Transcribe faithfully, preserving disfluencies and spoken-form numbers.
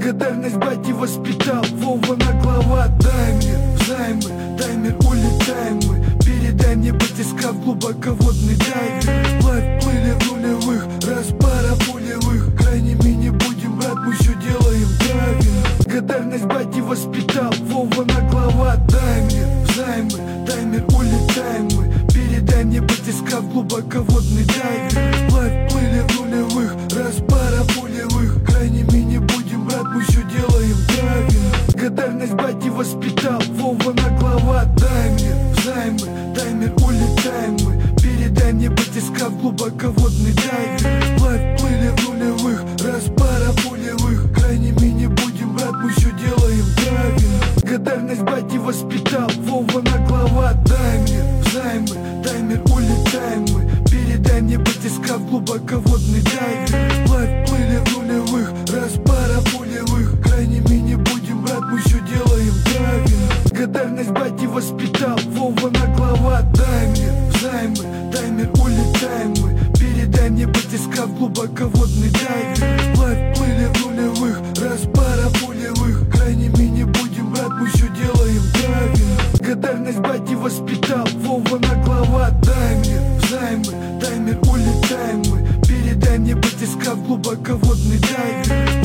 Благодарность бате воспитал, Вова наглова. Таймер, займы, таймер, улетаем мы. Передай мне батискаф, глубоководный дайвер. Вплавь плыли в нулевых, раз пара пулевых. Крайними не будем, брат, мы все делаем правильно. Благодарность бате воспитал, Вова наглова. Таймер, займы, таймер, улетаем мы. Передай мне батискаф, глубоководный дайвер. Вплавь плыли в нулевых, раз пара пулевых. Крайними не будем, брат, мы все делаем правильно. Благодарность бате воспитал, Вова наглова. Таймер, займы, таймер, улетаем мы. Передай мне батискаф, глубоководный дайвер. Вплавь плыли в нулевых, раз пара пулевых. Крайними не будем, брат, мы все делаем правильно. Благодарность бате воспитал, Вова наглова. Таймер, займы, таймер, улетаем мы. Передай мне батискаф, глубоководный дайвер. Вплавь плыли в нулевых, раз пара пулевых. Крайними не будем, брат, мы все делаем правильно. Благодарность бате воспитал, Вова наглова. Таймер, займы, таймер, улетаем мы. Передай мне батискаф, глубоководный дайвер. Вплавь плыли в нулевых, раз пара пулевых. Крайними не будем, брат, мы все делаем правильно. Благодарность бате воспитал, Вова наглова. Таймер, займы, таймер, улетаем мы. Передай мне батискаф, глубоководный дайвер.